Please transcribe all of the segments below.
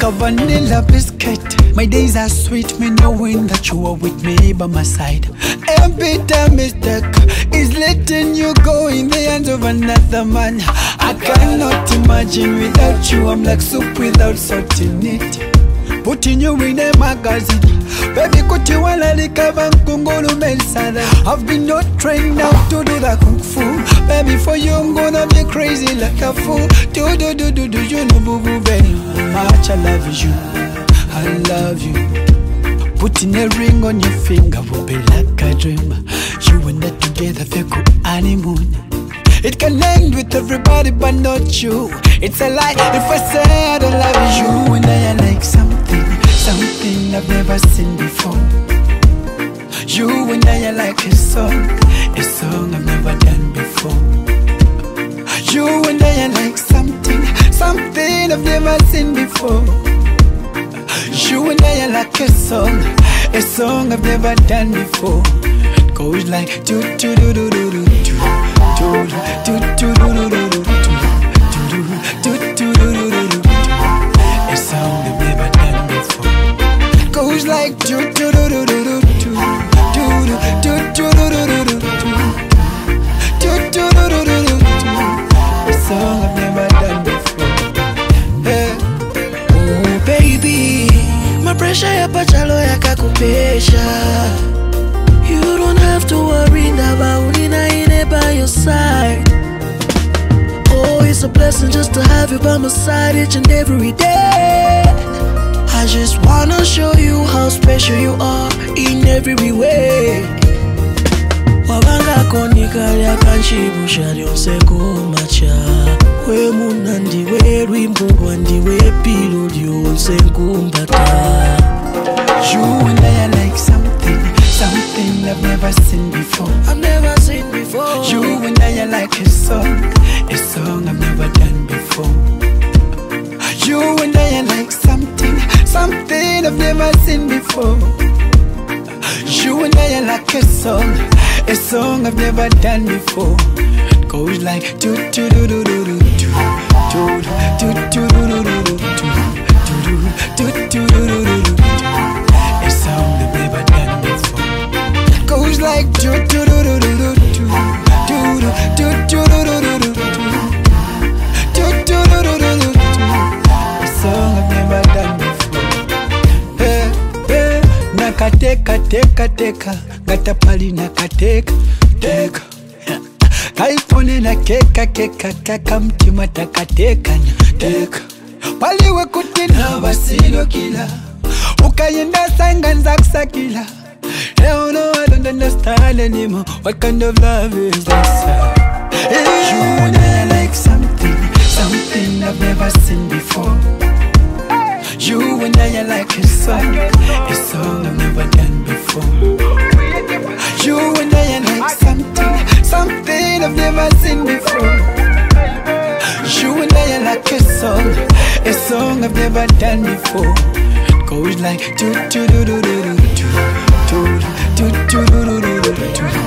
like a vanilla biscuit. My days are sweet, me knowing that you are with me by my side. Every time mistake is letting you go in the hands of another man. I cannot imagine without you. I'm like soup without salt in it. Putting you in a magazine, baby, kuti wala likava nkungulu melsada. I've been not trained now to do the kung fu. Baby, for you I'm gonna be crazy like a fool. Do you know boo boo baby, how much I love you, I love you. Putting a ring on your finger will be like a dream. You and I together feel good honeymoon. It can end with everybody but not you. It's a lie if I say I don't love you. And I like something I've never seen before. You and I like a song I've never done before. You and I like something I've never seen before. You and I like a song I've never done before. It goes like do do do do do do do. Do do do do do do do. A sound I've never done before. Goes like do do do do do do do do do do do do. A song I've never done before. Oh baby, my pressure yapachalo yakakupesha. You don't have to worry about it by your side. Oh, it's a blessing just to have you by my side each and every day. I just wanna show you how special you are in every way. Wabanga konikali kanshibusha lyonse kumacha. We munandi we rwimbo rwandi we pilo lyonse kumbata. You and I like something I've never seen before. I've never seen before. You and I like a song I've never done before. You and I like something I've never seen before. You and I like a song I've never done before. It goes like do do do do do do do do do do do do do do do do. A sound I've never done before. Goes like do do do do do do do do do do do do. A song I've never done before. Nakateka teka teka, gatapali nakateka teka. Kaipone na keka keka kaka mtima takateka teka. Paliwe kutina basilo kila, ukayenda sanganza kusakila. Hell no, I don't understand anymore. What kind of love is this? You and I like something I've never seen before. You and I like a song I've never done before. You and I like something I've never seen before. You and I like a song I've never done before. It goes like do do do do do do do do do do do do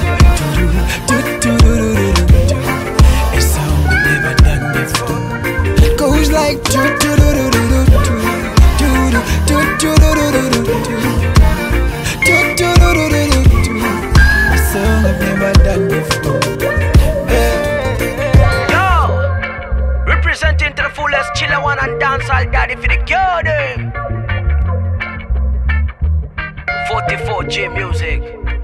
do. A sound I've never done before. It goes like do do do do do do do do do do do do. A song I've never done before. Yo, representing to the fullest chiller one and dancehall daddy for the cure them. 44J music.